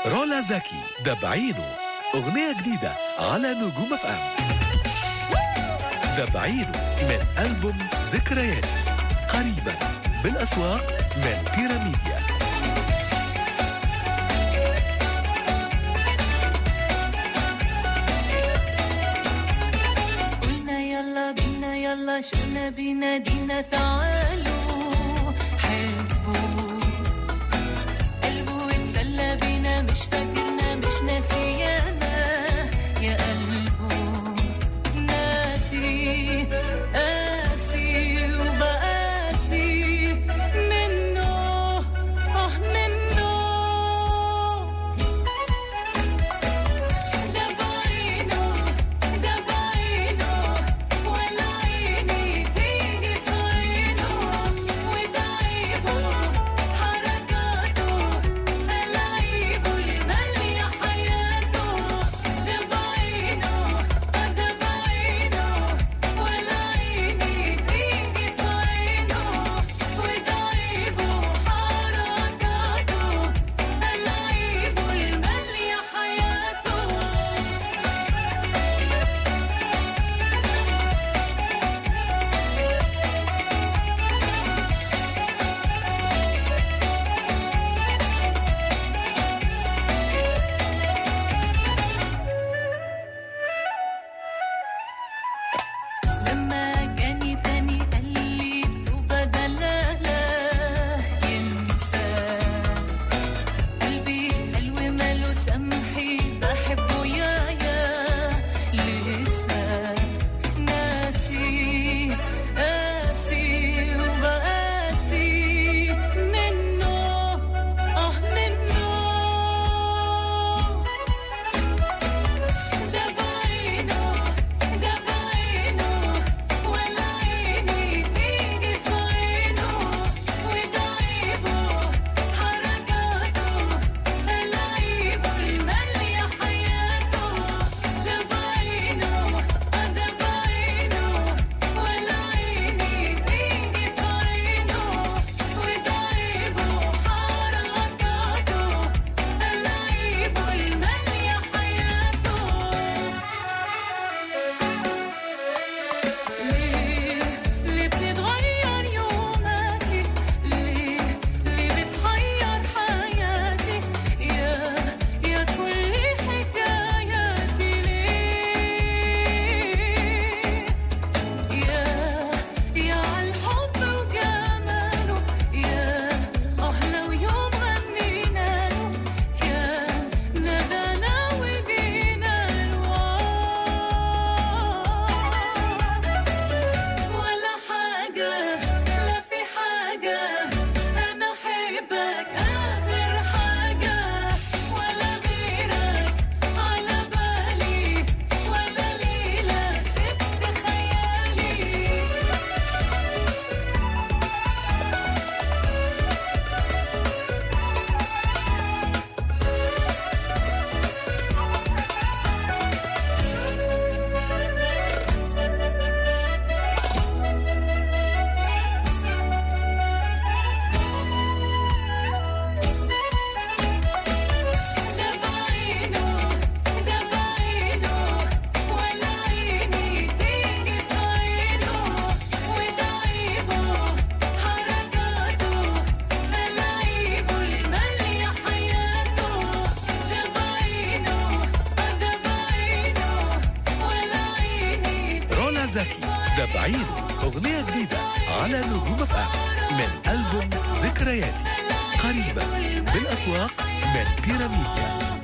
رولا زكي دبعينه، أغنية جديدة على نجوم اف ام. دبعينه من ألبوم ذكرياتي، قريبا بالأسواق من بيراميديا. قلنا يلا بينا يلا شونا بينا دينا تعالوا حبوا قلبه يتسلى بينا مش فاكرنا مش ناسيانا يا قلبه ناسي قاسي وبقاسي منه منه ده بعينه ولا عيني تيجي في عينه وده عيبه حركاته ألاعيبه اللي مالية حياته ده بعينه ولا عيني تيجي في عينه وده عيبه حركاته ألاعيبه اللي مالية حياته. لما جاني تاني قال لي بدلاله ينسى قلبي حلو ماله سمحي بحبه يايا لسه ناسي قاسي وبقاسي منه منه ده بعينه ولا عيني تيجي في عينه وده عيبه حركاته ألاعيبه اللي مالية حياته ده بعينه ولا عيني تيجي في عينه وده عيبه حركاته ألاعيبه اللي مالية حياته. ليه بتتغير يوماتي ليه بتحير حياتي يا كل حكاياتي ليه يا عالحب وجماله لو يوم غنينا له كان ندانا وجينا له ولا حاجة لا في حاجة أنا أحبك آخر حاجة ولا غيرك على بالي ولا ليلة سبت خيالي. ده بعينه ولا عيني تيجي في عينه وده عيبه حركاته ألاعيبه اللي مالية حياته ده بعينه ولا عيني رولا زكي دبعينه، أغنية جديدة على نجوم اف ام من ألبوم ذكرياتي، قريبا بالأسواق من بيراميديا.